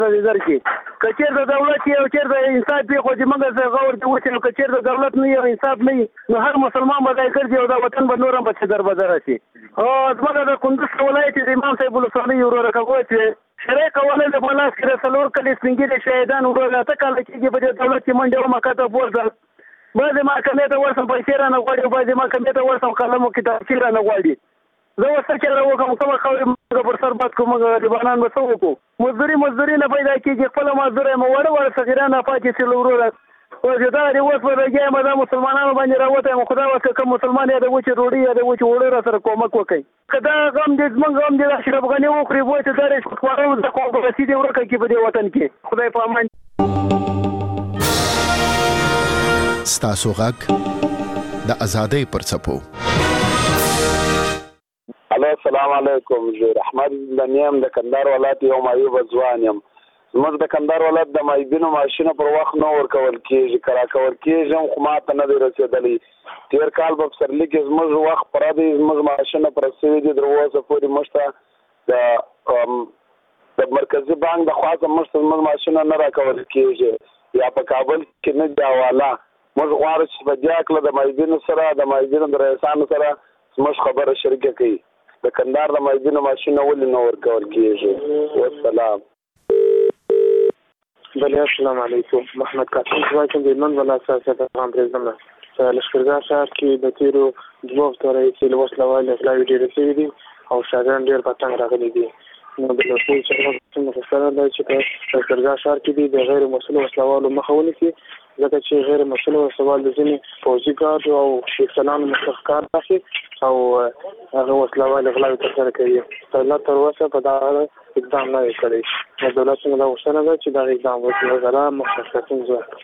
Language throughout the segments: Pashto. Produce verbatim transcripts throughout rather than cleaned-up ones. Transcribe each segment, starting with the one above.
درکې که چېرته دولت یې او چېرته انصاف وي خو چې موږ څه غور کې وشي نو که چېرته دولت نه وي او انصاف نه وي نو هر مسلمان به ځای ګرځي او دا وطن به نور هم پسې دربدره شي. او زموږ د کندوز ولایت د امام صاحب ولسوالۍ وروره که وچې شرعي قوانین د په لاس کې د څلور کلي سپین ږیري شهیدان وروره اته کاله کېږي په دې دولت کې منډې ومکه ته بوځل بعضې محکمې ته ورسم پیسې رانه غواړي او بعضې محکمې ته ورسم قلم او کتابچې رانه غواړي. زه اوس څه چاره وکړم کومه خاورې موږ پر سر بد کړو موږ غریبانان به څه وکړو مزدوري مزدوري نه پیدا کېږي خپله مزدوره یم وړه وړه صغیران پاتې شي له وروره اوس چې دا دی اوس به لګیا یم دا مسلمانانو باندې راوتی یم خدای وکړه کوم مسلمان یا د وچې ډوډۍ یا د وچې اوړه را سره کومک وکړي که دا غم دې زموږ غم دې اشرف غني وخوري بوی چې دا رشوت خوړل د قوم په رسي دې ورکه کړي په دې وطن کې خدای په امان. ستاسو غږ د ازادۍ پر څپو. السلام علیکم. زه رحمت لنیم د کندهار ولایت یو معیوب ځوان یم. زموږ د کندهار ولایت د مایبینو ماشینه پر وخت نه ورکول کېږي که راکول کېږي خو ما ته نه دی رسېدلی. تېر کال په پسرلي کې زموږ وخت پوره دی زموږ ماشینه پر سوي دي تر اوسه پورې موږ ته د مرکزي بانک د خوا څخه موږ ته زموږ ماشینه نه راکول کېږي یا په کابل کې نه دي حواله. موږ غواړو چې په دې هکله د مایبینو سره د مایبینو د رئیسانو سره زموږ خبره شریکه کړي. د کندهار د مایبینو ماشینه ولې نه ورکول کېږي؟ والسلام. بله السلام علیکم. محمد قاسم وایم د هلمند ولایت سیاست افغان پرېږدم. په لښکرګاه ښار کې د تېرو دوه هفتو راهیسې له وسله والو اغلاوې ډېرې شوي دي او ښاریان ډېر په تنګ راغلي دي. نو د لوستلو څخه مفسره ده چې په لښکرګاه ښار کې دي د غیر مسؤلو وسله والو مخه ونیسي ځکه چې غیر مسؤل وسله وال د ځینې پوځي ګارډو او افسرانو مخکښ کار اخلي او هغه وسله وال اغلاوې ترسره کوي. دولت تر اوسه په دغه اقدام نه دی کړی. نو دولت څنګه دا غوښتنه ده چې دغه اقدام وکړي او زره مخکښین ځواک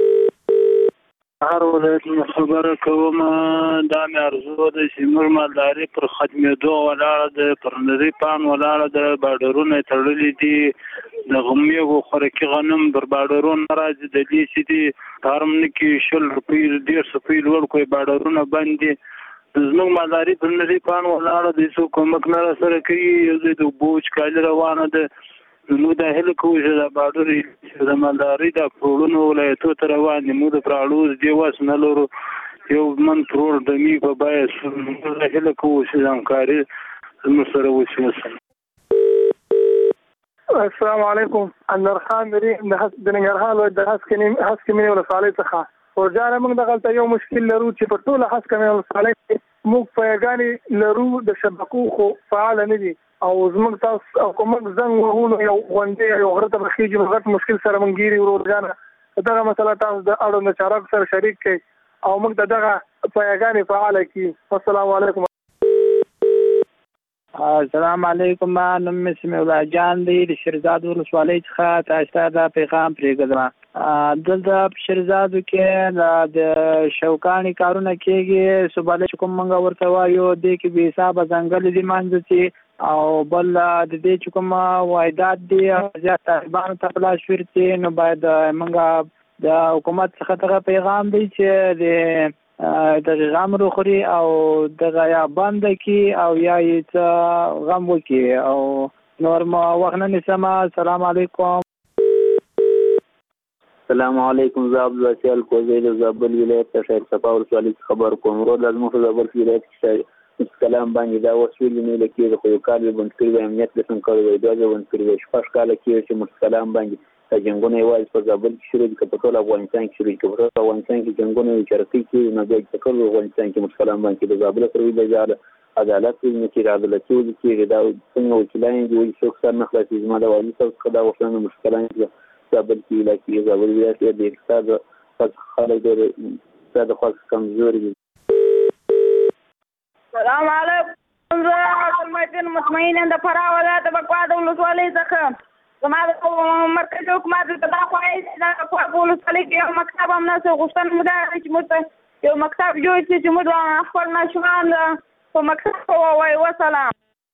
هر ولایت خبره کوم دا مې ارزو ده چې موږ مالداري پر ختمېدو ولاړه ده پر نري پان ولاړه ده باډرونه تړلي دي د غمیږو خوراکي غنم پر باډرونه راځي د دې چې دي په هر منه کې شل روپۍ ډېر روپۍ لوړ کوي باډرونه بند دي زموږ مالداري پر نري پان ولاړه ده هېڅوک کومک نه راسره کوي یو ځای د اوبو وچکالي روانه ده. موږ دا هیله کوو چې دا باډرې د مالدارۍ دا کروړونو ولایتو ته روان دي موږ د پراړوز دې وس نه لرو یو من کروړ د می په بیه موږ دا هیله کوو چې همکاري زموږ سره وشي. السلام علیکم. انور خان مري د ننګرهار ولایت د هسکې مینې ولسوالۍ څخه ورجانه موږ دغلته یو مشکل لرو چې په ټوله هسکې مینې ولسوالۍ کې موږ پیاګانې لرو د شبکو خو فعاله نه دي او زموږ تاسو او کومک زنګ وهو نو یو غونډې یو غره ته بخیږي نو غټ مشکل سره موږ ګیري ورورجانه دغه مسله تاسو د اړوند چارواکو سره شریک کړئ او موږ ته دغه پیاګانې فعاله کړي. السلام علیکم. السلام علیکم. نوم مې سمیع الله جان دی د شیرزاد ولسوالۍ څخه تاسو ته دا پیغام پرېږدم. دلته په شیرزادو کې د شوکاني کارونه کېږي صوباله چې کوم موږ ورته وایو دې کې بې حسابه ځنګل دي منځ چې او بل د دې چې کوم واحدات دي زیات طالبانو ته په لاس ورتي نو باید موږ د حکومت څخه دغه پیغام دی چې د دغه غم وخوري او دغه یا بند کی او یا یې غم وکي او نور ما وخت نه نسم. السلام علیکم. السلام علیکم. زه عبدالواسع الکوزی د زابل ولایت شهر صفا ولسوالۍ خبر کوم. ورو د زموږ زابل ولایت کې کلام باندې دا وسیل نه لکه خو یو کال بند کړی امنیت له څنګه کوي دا بند کړی شپږ کال کې چې مستقلام باندې جنگونه یوازې په زابل کې شروع دي په ټول افغانستان کې شروع دي په افغانستان کې جنگونه چرته کې نه دی په ټول افغانستان کې مستقلام باندې د زابل سره ویل عدالت نه کې عدالت کې دا څنګه وکیلان دي چې څوک سره نه خلاصي زما د والی څخه خدا وښنه مشکلان دي زابل کې علاقې زابل ولایت د اقتصاد په خلک د اقتصاد خاص کمزوري دي. السلام علیکم. زه عبدالمتین مطمئن د فراه ولایت بکواه د ولسوالۍ څخه زما د مرکزي حکومت ته دا خواهش ده چې په ولسوالۍ کې یو مکتب هم نه غوښتنه مو ده چې موږ یو مکتب جوړ کړي چې موږ خپل ماشومان په مکتب کې ووایو. وسلام.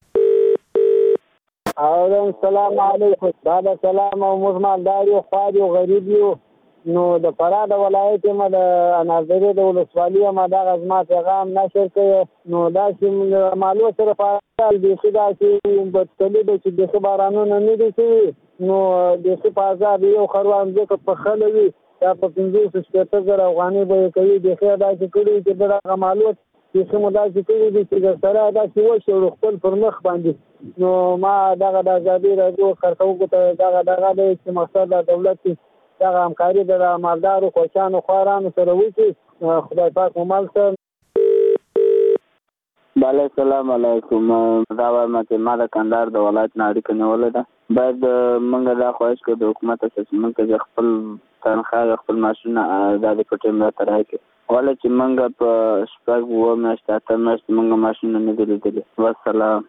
السلام علیکم. دا د سلام او موږ مالدار یو خوار یو غریب یو نو د فراه د ولایت ما د اناظرې د ولسوالۍ ما دغه زما پیغام نشر کړی نو دا چې مالو سره فعال بیخي دا چې بدتلي ده چې بیخي بارانونه نه دي شوي نو د څه په آزاد یو خروان ځکه په خلوي دا په پنځوس شپېته زره افغانۍ به یې کوي د خیر داسې کړي چې دغه مالوت چې څه مو داسې کړي دي چې د سره داسې وشي خپل پر مخ باندې نو ما دغه د ازادي راډیو کارکوونکو ته دغه دغه دی چې مقصد د دولت دغه همکاري د مالدارو کوچانو خوارانو سره وکړي خدای پاک مو مال شه. بله سلام علیکم. دا وایم چې ما د کندهار د ولایت نه اړیکه نیولې ده. باید موږ دا خواهش کوو د حکومت څخه چې موږ خپل تنخواه خپل معاشونه دا د په ټیم راته راکړي ولې چې موږ په شپږ اووه میاشتې اته میاشتې موږ معاشونه نه دي لیدلي. والسلام.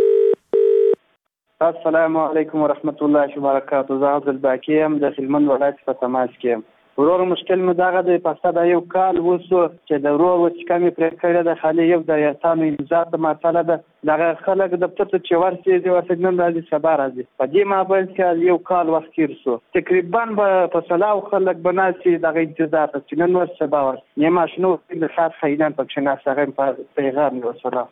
السلام علیکم ورحمت الله وبرکاته. زه عبدالباقي یم د هلمند ولایت په تماس کې یم. ورور مشکل مو دغه دی پسته دا یو کال وسو چې د ورور چې کمې پرې کړې ده خالي یو د یاسانو امضا ته مسله ده دغه خلک دفتر ته چې ورسېږي ورته نن راځي سبا راځي په دې مابین کې یو کال وخت تېر سو تقریبا به په سلاو خلک به ناست وي دغه انتظار ته چې نن ورځ سبا ورځ یې ماشینو د ښار خینان پکښې ناست هغه په پیغام یې وسلام.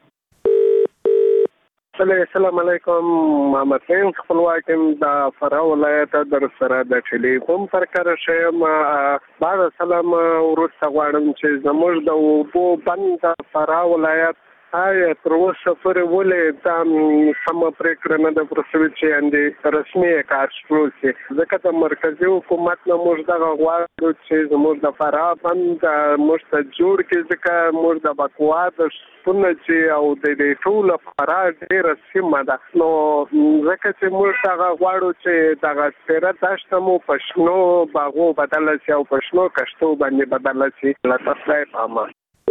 السلام علیکم. محمد حسین خپلواک یم د فراه ولایت در سره د ټلیفون پر کار شم. بعد سلام ورسته غواړم چې زموږ د اوبو بند د فراه ولایت آیا تر اوسه پورې ولې دا سمه پرېکړه نه ده پرسوي چې اندې رسمي کار شروع شي ځکه د مرکزي حکومت نه موږ دغه غواړو چې زموږ د فراه بند موږ ته جوړ کړي ځکه موږ د بکوا د شپونه چې او د دې ټوله فراه ډېره سیمه ده نو ځکه چې موږ دغه غواړو چې دغه سپېره دښته مو په شنو باغو بدله شي او په شنو کښتو باندې بدله شي. له خدای په امان.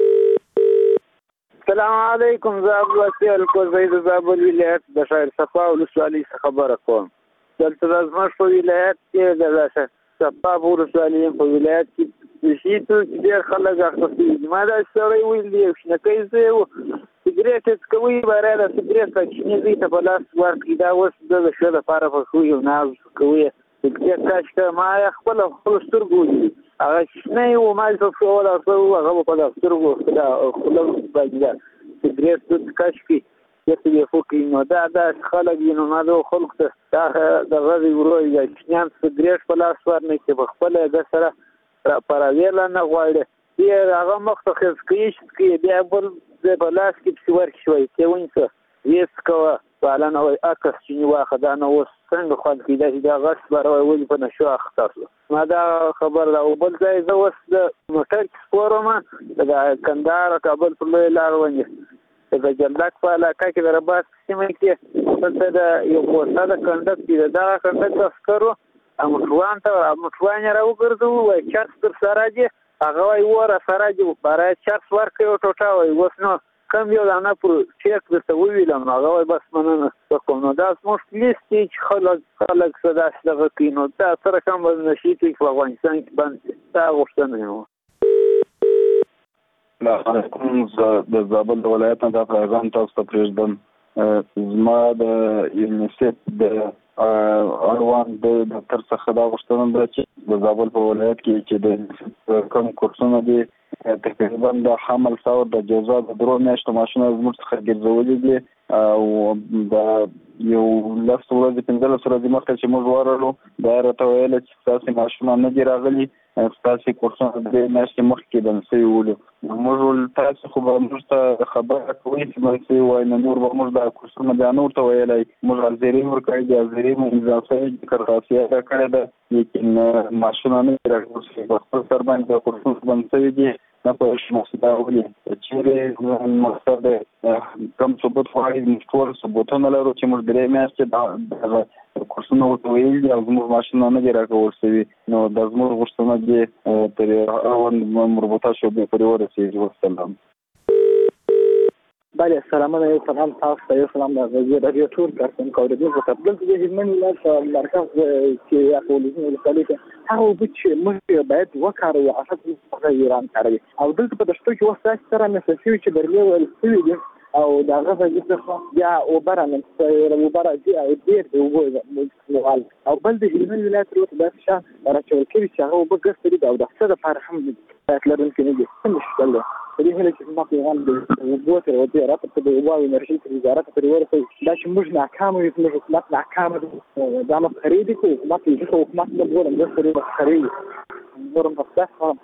السلام علیکم. زه عبدالواسع الکوزی د زابل ولایت د شاعر صفا ولسوالۍ څخه خبره کوم. دلته زموږ په ولایت کې د شاعر صفا ولسوالۍ په ولایت کې شي ته ډېر خلک اخته ما دا سړی ویل دی شنکۍ زه و سګرېټ څکوي باره د سګرېټ کچنې زی ته په لاس ورکړي دا اوس د ښه لپاره په ښو یو ناز کوي سګرېټ کاشکه ما خپل خپل سترګو دي هغه شنه و ما څه ولا څه هغه په سترګو دا خپل باندې سګرېټ کاشکي چې په کې نو دا د خلک نو ما د خلک ته د غوړي ورو یا چنان سګرېټ په لاس ورنه کې په خپل د سره پراویل نه غواړي یې هغه مخته خسکیش کې بیا بل د بلاس کې څور شوی ته وینځه یې څکوا فعلن او اکس چې واخه دا نو څنګه خو کې دا غش بروي ولې په نشو اختصاص ما دا خبر دا او بل ځای زه اوس د موټر سپورما د کندهار کابل په لوی لار ونی د جلدک په علاقه کې د رباط سیمه کې څه د یو پوسټه د کنډک دی دا کنډک عسکرو امټوان ته امټوان راوګرځو وای چرس تر سره دی هغه وای ور سره دی برای چرس ورکې ټوټه وای وس نو کم یو دانه پر چیک درته ویلم هغه وای بس مننه کوم نو دا موږ لیست چې خلک خلک صدا څنګه کینو دا سره کوم نشي چې په افغانستان کې باندې دا غوښتنه نو لا کوم د زابل ولایت نه د پیغام تاسو ته پرېږدم زما د یونیسف د اړوند د دفتر څخه دا غوښتنه ده چې د زابل په ولایت کې چې د کوم کورسونه دي تقریبا د حمل څور د جزا د درو میاشتو ماشینه زموږ څخه ګرځولې دي او د یو لس ورځې پنځلس ورځې مخکې چې موږ ورغلو دا راته ویل چې ستاسې ماشینه نه دي راغلي ستاسې کورسونه درې میاشتې مخکې بند سوي ولو موږ ویل تاسې خو به موږ ته خبره کوئ چې بند سوي وای نو نور به موږ دا کورسونه بیا نور ته ویلی موږ حاضري ورکړی دي حاضري مو امضا شوې دي کرغاسیه راکړې ده لیکن ماشینه نه دي راغلل شوي په خپل سر باندې دا کورسونه بند سوي دي نه پوهېږم چې دا ولې چیرې مقصد کوم ثبوت غواړي موږ ټول ثبوتونه لرو چې موږ درې میاشتې دغه کورسونه ورته ویلي دي او زموږ ماشینونه نه دي راکول شوي نو دا زموږ غوښتنه دې ترې اړوند مربوطه شعبې پورې ورسېږي. والسلام. بله سلامونه یو سلام تاسو ته یو سلام د غږی رادیو ټول کارکونکو اوریدونکو ته دلته د هلمند ولایت په مرکز کې اقلیتي ولسوالۍ کې هغه اوبه چې موږ باید وکاروو اساس یې ایران کاروي او دلته په دشتو کې وسایل سره مېسه شوي چې برلې ویل شوي دي او د هغه ځای څخه بیا اوبه رامنځته اوبه راځي او ډېر د اوبو او بل د هلمند ولایت ورته داسې شیان راچول کړي چې هغه اوبه ګرځېدلي دي او د څه دپاره هم باید لرونکي نه دي څه مشکل دی په دې هله چې ما پیغام د اوبو تر وزارت ته د اوبو انرژي تر وزارت پورې ورسوي دا چې موږ ناکام یو زموږ حکومت ناکام دی دا نو خرید کوي حکومت یې خو حکومت نه بولم زه سره خرید نورم په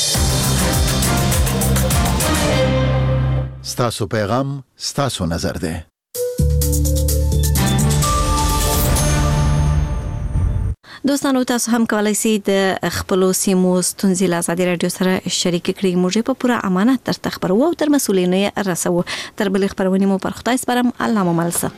ستاسو پیغام ستاسو نظر دی. دوستانو تاسو هم کولای شئ د خپل سیمو ستونزې له ازادي رادیو سره شریک کړئ. موږ په پوره امانت تر خبرو او تر مسؤلینو رسو. تر بل خبرونه مو پر خدای سپارم. الله مو ملسه.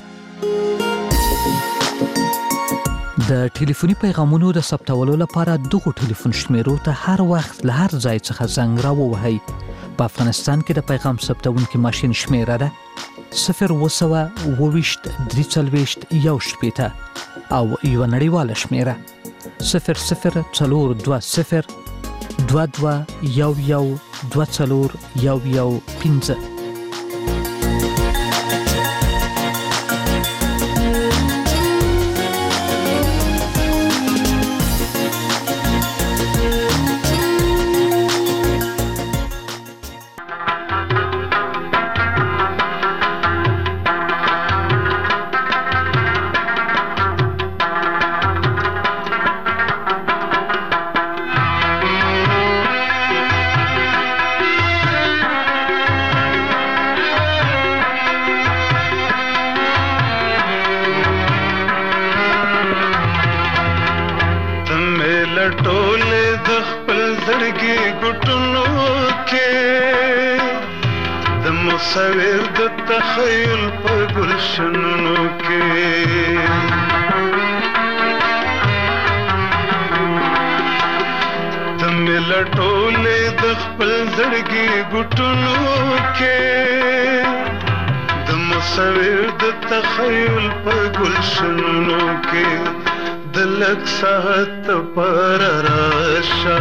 د ټلیفوني پیغامونو د ثبتولو لپاره دغه ټلیفون شمیرو ته هر وخت له هر ځای څخه زنګ راووهئ. په افغانستان کې د پیغام ثبتونکي ماشین شمیره ده صفر اووه سوه اووه ویشت درې څلوېښت یو شپېته او یوه نړیواله شمیره صفر صفر څلور دوه صفر دوه دوه یو یو دوه څلور یو یو پنځه. مصور د تخیل په ګلشنونو کې ته مې لټولې د خپل زړګي ګوټونو کې د مصور د تخیل په ګلشنونو کې د لږ ساعت پر راشه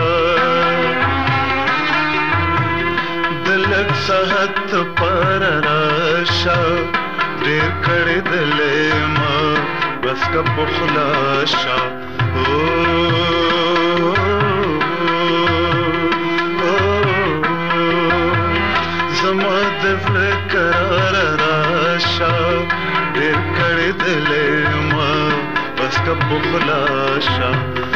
لږ ساعت پر راشه ډېر کړې دلې ما بس که په خلاشه زما د زړه قرار راشه ډېر کړې دلې ما بس که په خلاشه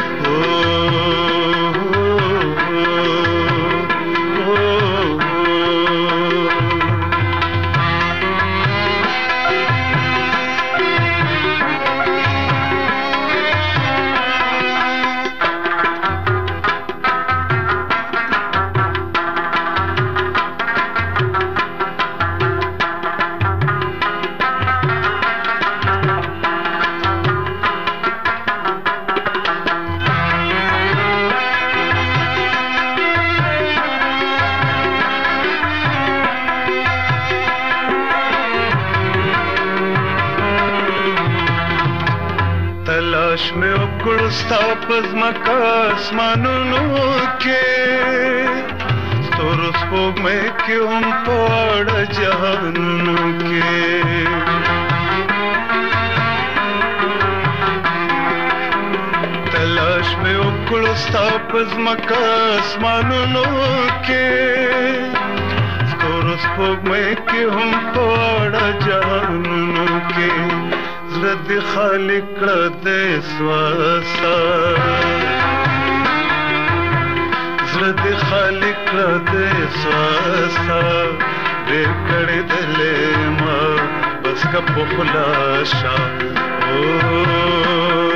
ستا پزمکا اسمانونو کې ستورو سپوږمۍ کې هم په واړه جهانونو کې تلاش مې وکړو ستا پزمکا اسمانونو کې ستورو سپوږمۍ کې هم په واړه جهانونو کې زړه دې خالي کړه د سواسه زړه دې خالي کړه د سواسه ډېر کړې دلې ما بس که په خلاشه